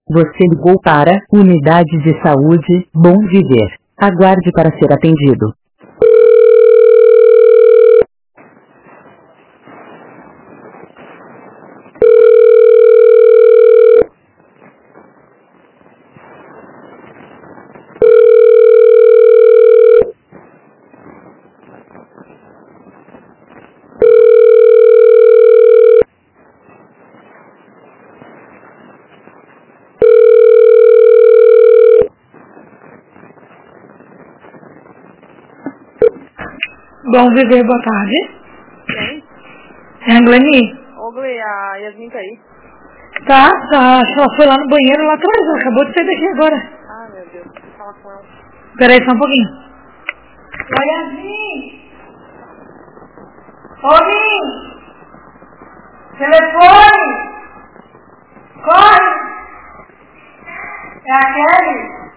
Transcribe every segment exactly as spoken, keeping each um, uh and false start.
Você ligou para Unidade de Saúde Bom Viver. Aguarde para ser atendido. Bom Viver, boa tarde. Quem? É a Gleni? Ô, Glei, a Yasmin tá aí. Tá, tá. Acho que ela foi lá no banheiro lá atrás. Ela acabou de sair daqui agora. Ah, meu Deus, fala com ela. Peraí só um pouquinho. Oi, Yasmin! Ô, Vim! Telefone! Corre! É a Kelly?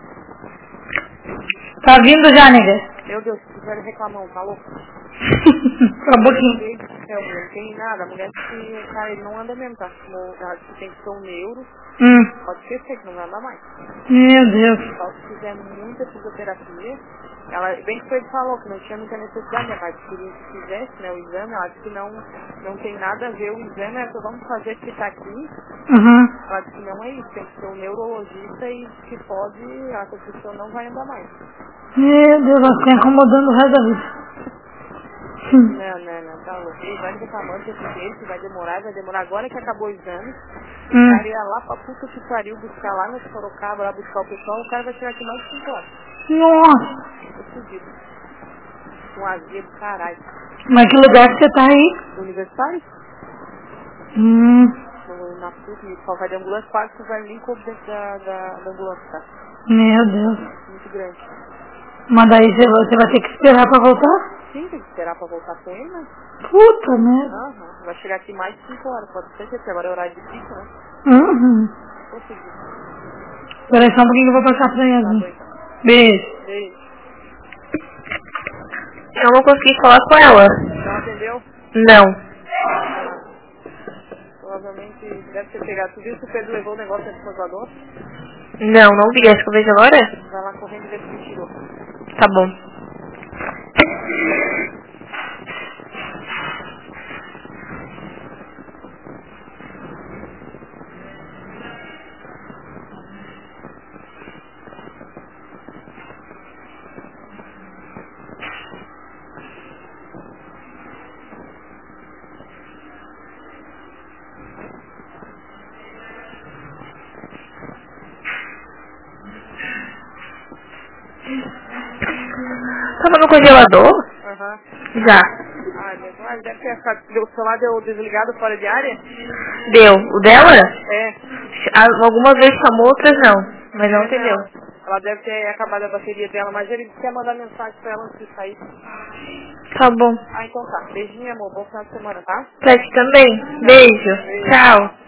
Tá vindo já, nega? Meu Deus, fizeram reclamão, tá louco? Só um pouquinho. Não tem nada, a mulher disse que o cara ele não anda mesmo, tá? No, ela disse que tem que ser um neuro, Hum. pode esquecer que não vai andar mais. Meu Deus. Só se fizer muita fisioterapia, ela, bem que foi ele falou que não tinha muita necessidade, né? Mas queria que fizesse, né, o exame, ela disse que não, não tem nada a ver o exame, ela falou, vamos fazer que tá aqui. Uhum. Ela disse que não é isso, tem que ser um neurologista e que pode, a pessoa não vai andar mais. Meu Deus, ela fica incomodando o resto da vida. Hum. Não, não, não, tá louco. Ele vai reclamando desse jeito, vai demorar, vai demorar. Agora que acabou o exame, o Hum. cara ia lá pra puta que pariu buscar lá no Sorocaba, lá buscar o pessoal, o cara vai tirar aqui mais de cinco horas. Nossa. Tô fudido. Com azia do caralho. Mas que lugar que você tá aí? Universitário? Hum. No, na puta, e só vai de ambulância, quase que vai nem coube dentro da, da, da ambulância, tá? Meu Deus. Muito grande. Mas daí você você vai ter que esperar pra voltar? Sim, tem que esperar pra voltar com ele, né? Puta merda. Aham, vai chegar aqui mais de cinco horas, pode ser que agora é horário de pico, né? Uhum. Tô fudido. Peraí só um pouquinho que eu vou passar pra Tá Yasmin. bom, então. Beijo. Beijo. Eu não consegui falar com ela. Não atendeu? Não. Ah, provavelmente deve ter chegado. Tu viu se o Pedro levou o negócio dentro do congelador? Não, não vi. Acho que eu vejo agora. Vai lá correndo e vê se ele tirou. Tá bom. Tava no congelador? Aham. Já. Ah, meu Deus. Ah, deve ter ficado. O celular deu desligado fora de área? Deu. O dela? É. A- Algumas vezes chamou, outras não. Mas não É, entendeu. não. Ela deve ter acabado a bateria dela, mas ele quer mandar mensagem pra ela antes de sair. Tá bom. Ah, então tá. Beijinho, amor. Bom final de semana, tá? Pra ti também. Beijo. Tchau.